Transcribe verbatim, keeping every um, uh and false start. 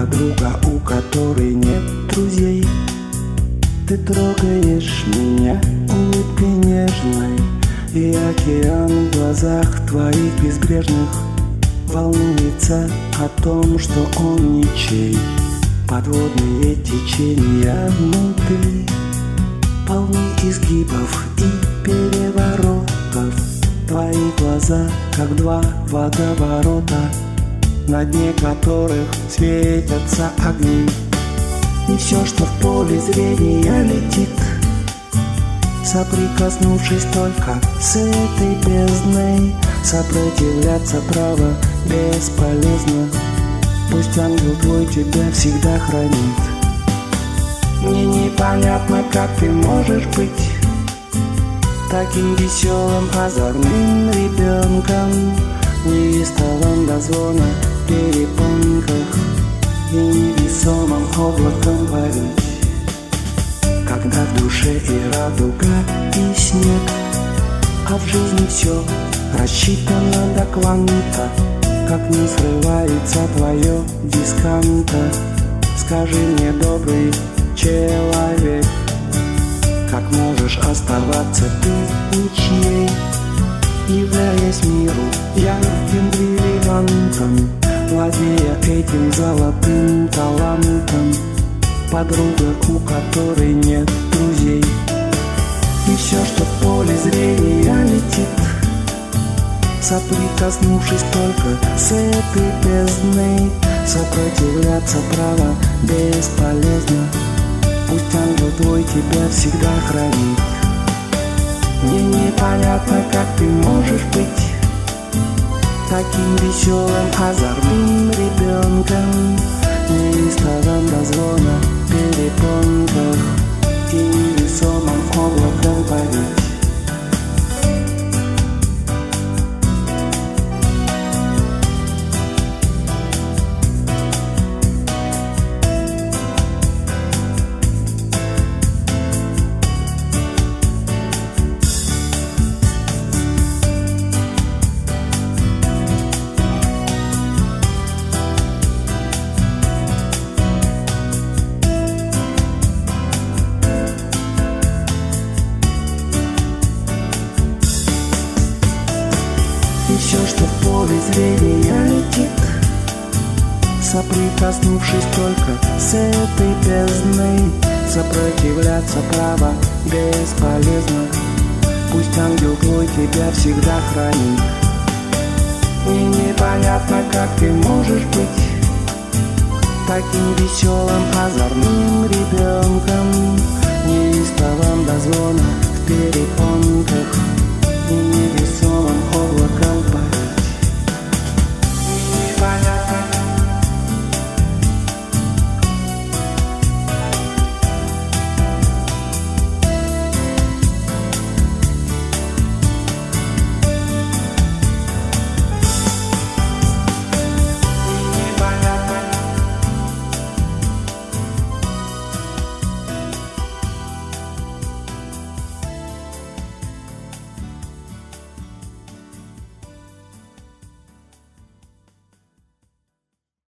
подруга, у которой нет друзей. Ты трогаешь меня улыбкой нежной, и океан в глазах твоих безбрежных волнуется о том, что он ничей. Подводные течения внутри полны изгибов и переворотов. Твои глаза, как два водоворота, на дне которых светятся огни. И все, что в поле зрения летит, соприкоснувшись только с этой бездной, сопротивляться право бесполезно. Пусть ангел твой тебя всегда хранит. Мне непонятно, как ты можешь быть таким веселым, озорным ребенком, неистовым до звона в перепонках и невесомым облаком парить. Когда в душе и радуга, и снег, а в жизни все рассчитано до кванта. Как не срывается твое дисканта, скажи мне, добрый человек, как можешь оставаться ты ничьей, являясь миру ярким бриллиантом, владея этим золотым талантом. Подруга, у которой нет друзей. И все, что в поле зрения летит, соприкоснувшись только с этой бездной, сопротивляться право бесполезно. Пусть ангел твой тебя всегда хранит. Мне непонятно, как ты можешь быть таким веселым, озорным ребенком, неистовым до звона в перепонках и невесомым облаком парить. И все, что в поле зрения летит, соприкоснувшись только с этой бездной, сопротивляться право бесполезно. Пусть ангел твой тебя всегда хранит. Мне непонятно, как ты можешь быть таким веселым, озорным ребенком, неистовым до звона в перепонках и